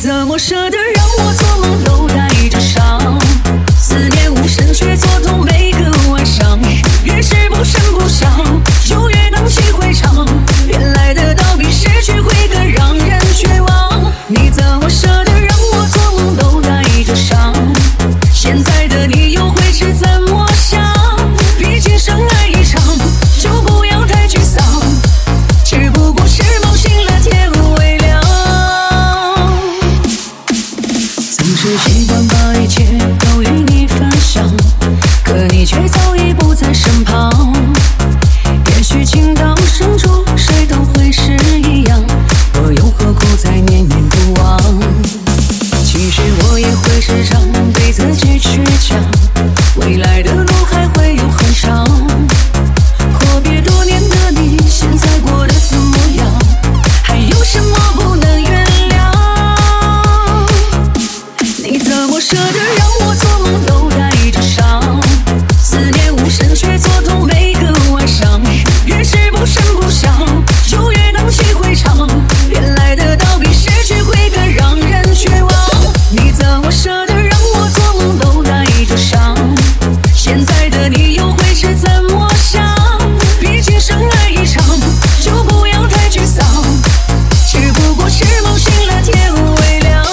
怎么舍得让我做梦都带着伤？思念无声却蹉跎每个晚上，越是不声不响，就越能体会长。原来的道别失去会更让人绝望。你怎么舍得让我做梦都带着伤？现在的你又会是怎么想？毕竟深爱一场，就不要太沮丧，只不过是梦醒了天微亮。总是习惯把一切都与你分享，可你却早已不在身旁。也许情到深处谁都会是一样，我又何苦再念念不忘？其实我也会时常对自己倔强，未来的路还会有很长。阔别多年的你，现在过得怎么样？还有什么不能原谅？你怎么舍得让我做梦都带着伤？思念无声却蹉跎每个晚上，越是不声不响，就越能体会长。原来的道别失去会更让人绝望。你怎么舍得让我做梦都带着伤？现在的你又会是怎么想？毕竟深爱一场，就不要太沮丧，只不过是梦醒了天微亮。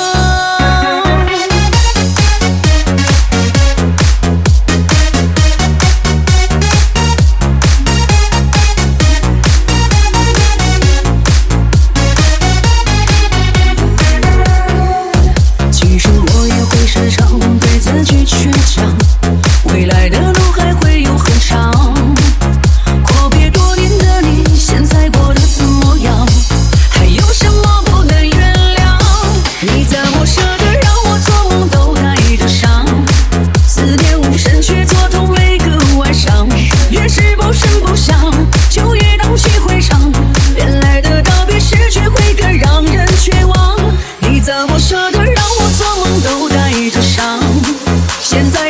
其实我也会时常对自己倔强，未来的路还会有很长。阔别多年的你，现在过得怎么样？还有什么不能原谅？你怎么舍得让我做梦都带着伤？思念无声却蹉跎每个晚上，越是不声不响，就越能体会长。原来的道别失去会更让人绝望。你怎么舍得让我做梦都带着伤？现在